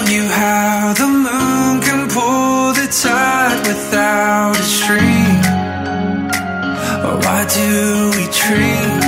you how the moon can pull the tide without a stream. Or why do we dream?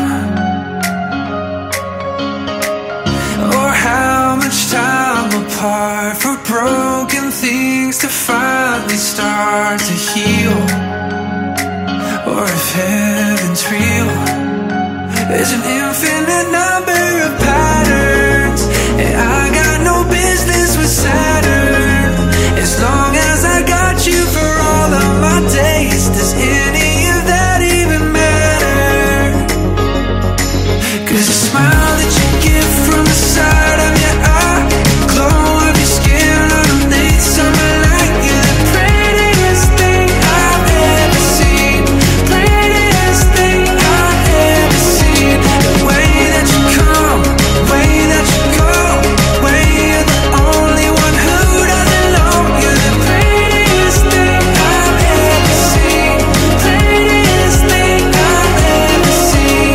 Or how much time apart for broken things to finally start to heal? Or if heaven's real, there's an infinite number of patterns, and I got no business with Saturn. As long as I got you for all of my days, does any of that even matter? 'Cause the smile that you give from the side of your eye, glow of your skin on a late summer night, you're the prettiest thing I've ever seen. Prettiest thing I've ever seen. The way that you come, the way that you go, the way you're the only one who doesn't know. You're the prettiest thing I've ever seen. Prettiest thing I've ever seen.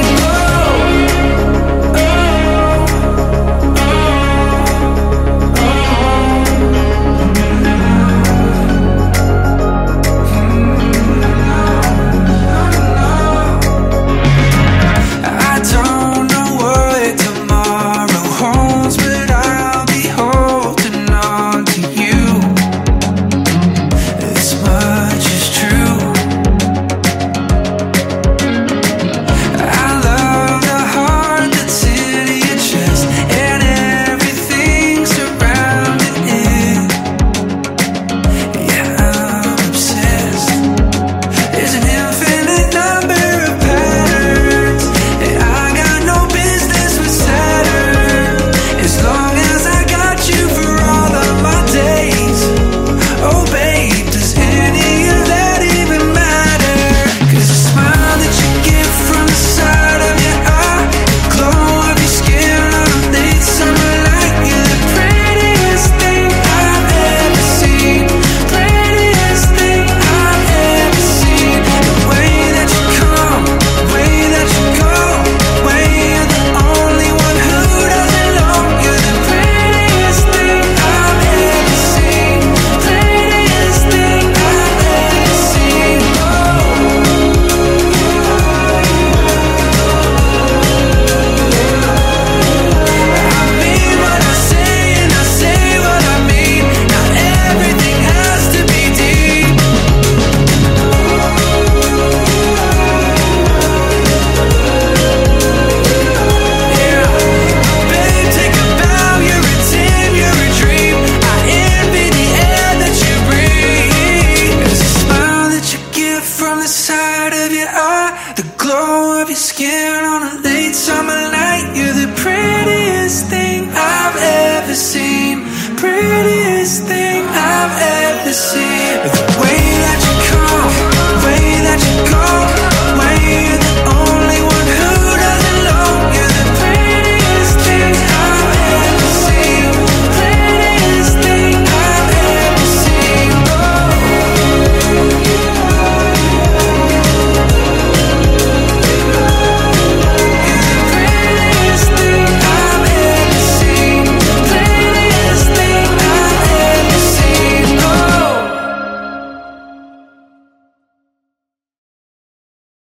I don't know what tomorrow holds, but I'll be holding on to you. This much is true. I love the heart that's in your chest and everything surrounding it. Yeah, I'm obsessed. There's an infinite number of patterns, and I got no business with Saturn. As long as I got you for all of my days. Oh babe, does any of that even matter? 'Cause the smile that you give from the side of your eye, glow of your skin on a late summer night, you're the prettiest thing I've ever seen. Prettiest thing I've ever seen. The way that you come, the way that you go, the way you're the only one who doesn't know. You're the prettiest thing I've ever seen. Prettiest thing I've ever seen. I mean what I say and I say what I mean. Not everything has to be deep. Yeah, babe, take a bow. You're a 10, you're a dream. I envy the air that you breathe. 'Cause the smile that you give from the side of your eye, the glow of your skin on a late summer night, you're the prettiest thing I've ever seen. Prettiest thing I've ever seen.